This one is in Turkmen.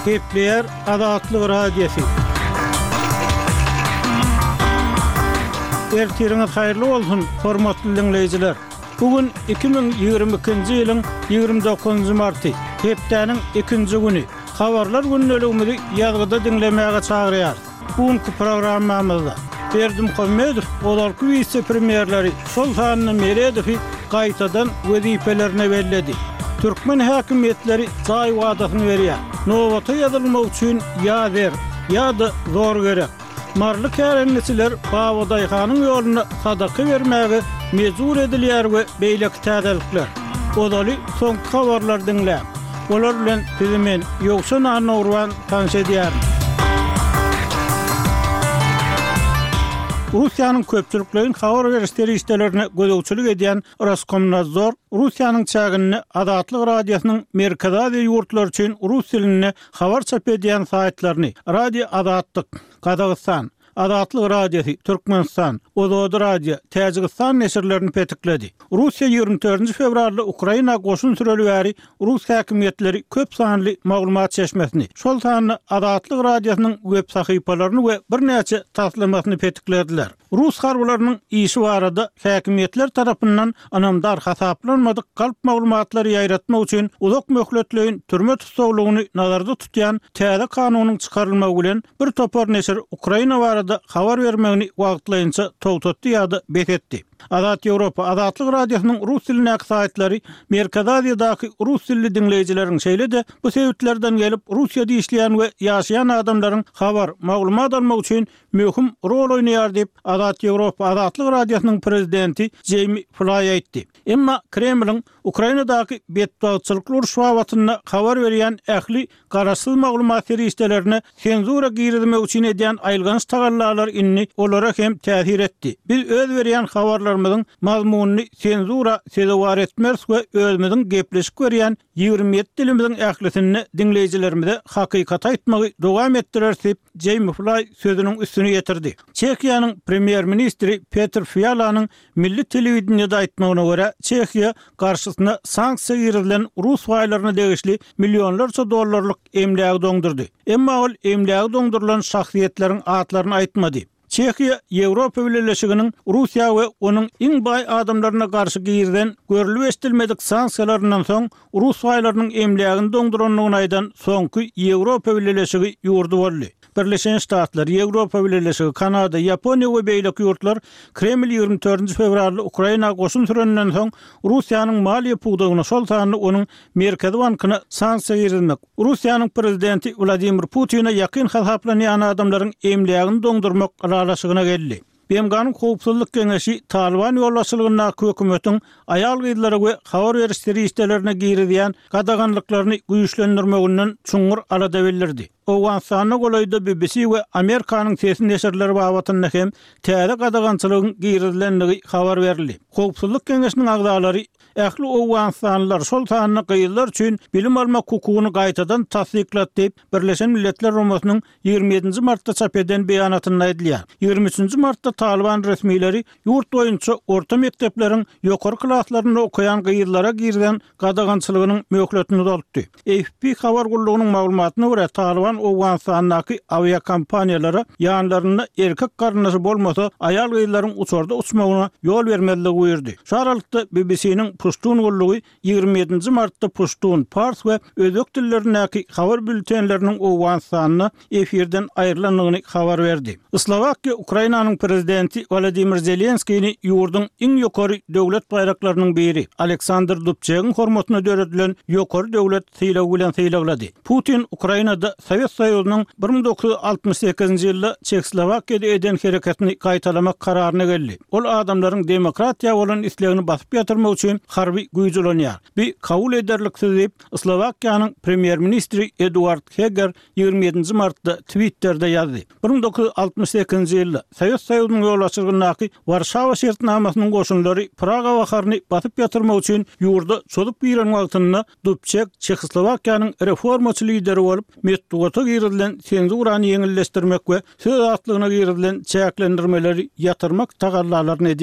Kepler Adatlyk Radiosu. Ertiriniz hayırlı olsun, hormatly dinleyijiler. Bugün 2022-nji ýylyň 29 marty, hepdeniň 2-nji güni. Habarlar günneligimizi ýazgyda dinlemäge çagyrýar. Bugünkü programmamyzda Berdim Hömmedow olarky vice-premierleri Sultan Meredowy gaýtadan wezipelerine belledi. Türkmen häkimetleri jaý wadasyny berýär. Nowata ýazylmak üçin ýa-da ýa-da zor gerek. Marly kärenlisiler Bawadyhanyň ýoluna sadaka bermäge mezur edilýär we beýleki täzelikler. Odaly soňky habarlar dinläp. Olar bilen bizimen ýoksa Nurwan tanşedýär. Russiýanyň köpçüliklerin habar berişleri işlerine gözegçilik edýän Roskomnadzor Russiýanyň çagyny Adatlyk Radiosynyň Merkezi Aziýa ýurtlar üçin rus dilinde habar çap edýän saýtlaryny Radio Adatlyk, Kazakystan, Adatlyk Radiosu, Türkmenistan, Ozod Radio, Täjikistan neşirlerini petikledi. Russiýa 24 fevralda Ukraina goşun süreli bäri Rus häkimetleri köp sanly maglumat çeşmesini, şol sanly Adatlyk Radiosynyň web sahypalaryny we birnäçe taslamasyny petiklediler. Rus harbylarynyň işi barada häkimetler tarapyndan anamdar hasaplanmadyk galp maglumatlary ýaýratmak üçin uzak möhletleýin türme tutulmagyny nazarda tutýan täze kanunyň çykarylmagy bilen bir topar neşir Ukraina barada habar bermegini wagtlaýynça togtatdy ýa-da beketdi. Adat Ýewropa Adatlyk Radiosynyň rus diline saýtlary Merkezi Aziýadaky rus dilli dinleýijileriň şeýle-de bu sebäplerden gelip Russiýada işleýän we ýaşaýan adamlaryň habar, maglumat almak üçin möhüm rol oýnaýar diýip Adat Ýewropa Adatlyk Radiosynyň prezidenti Jamie Fly aýtdy. Emma Kremliň Ukrainadaky betdagçylyk uruş watyna habar berýän ähli garaşsyz maglumat serişdelerine senzura girizmek üçin edýän aýlgans tagallar inni olara hem täsir etdi. Biz öz berýän habarlarymyzyň mazmunyny senzura sedewar etmez we özümiziň gepleşik berýän 27 dilimiziň ählisini dinleýijilerimize hakykat aýtmagy dowam etdirer diýip Jamie Fly sözüniň üstüne getirdi. Çekiýanyň premier ministri Petr Fialanyň milli telewizionyada aýtmagyna görä, Çekiýa garşysyna sanksiýa girilen Rus waýlaryna degişli millionlarça dollarlyk emlägi doňdurdy. Emma ol emlägi doňdurulan şahsiýetleriň atlaryny aýtmady. Çekiýa Ýewropa Birleşiginiň Russiýa we onuň iň baý adamlaryna garşy girden görülip estilmedik sanksiýalaryndan soň Rus waýlarynyň emlägini doňduranlygyny aýdan soňky Ýewropa Birleşigi ýurdu boldy. Birleşen Ştatlar, Ýewropa Birleşigi, Kanada, Ýaponiýa we beýleki ýurtlar Kreml 24 fevralda Ukraina goşun sürenden soň Russiýanyň maliýe pugdagyny şol sanly onuň Merkezi bankyna sanksiýa girilmek. Russiýanyň prezidenti Vladimir Putin'e ýakyn hasaplanýan adamlaryň emlägini doňdurmak aralaşygyna geldi. Bemganyň howpsuzlyk geňeşi Taliban ýolbaşçylygyna hökümetiň aýal gyzlary we habar berişleri işlerine girizýän gadaganlyklaryny güýçlendirmeginden çuňur alada bildirdi. Owgansanyň golaýda BBC we Amerikanyň sesini neşirleri bawatyna hem täze gadagançylygyň girizlenligi habar berildi. Howpsuzlyk geňeşiniň agdalary ähli Owgansanlar şol sanyny gyýylar üçin bilim almak hukugyny gaýtadan tasdiklat diýip Birleşen Milletler Romasynyň 27 martda çap eden beýanatynda aýdylýar. 23 martda Taliban resmiýleri ýurt boýunça orta mektepleriň ýokary klaslaryny okuyan gyýylara girden gadagançylygynyň möhletini dolupdy. AFP habar gullugynyň maglumatyna görä Taliban Owgansandaky avia kompaniýalara ýanlaryna erkek garynasy bolmasa aýal gyýylaryň uçarda uçmagyna ýol bermezligi buyurdy. Şu aralykda BBC'niň Pushtun gullugy 27 martda Pushtun, Pars we özök dillerindäki habar bültenleriniň Owgansanyna efirden aýrylanlygyny habar berdi. Slovakiýa Ukrainanyň prezidenti Volodymyr Zelenskiýni ýurdun iň ýokary döwlet bayraklarynyň biri Aleksandr Dubčegiň hormatyna döredilen ýokary döwlet sylagy bilen sylaglady. Putin Ukrainada Sowet Soýuzynyň 1968-nji ýylda Çekslowakiýada eden hereketini gaýtalamak kararyna geldi. Ol adamlaryň demokratiýa bolan islegini basyp ýatyrmak üçin harby güýçlenýär. Bir kabul ederliksiz diýip Slowakiýanyň premier ministri Eduard Heger 27 martda Twitter'da ýazdy. 1968-nji ýylda Sowet Soýuzynyň ýolbaşçylygynaky Warşawa şertnamasynyň goşunlary Praga baharyny basyp ýatyrmak üçin ýurda çolup ýeren wagtynda Dubček Çekslowakiýanyň reformaçy lideri bolup metduata girilen senzurany ýeňilleşdirmek we söz atlygyna girilen çäklendirmeleri ýatyrmak tagallalaryny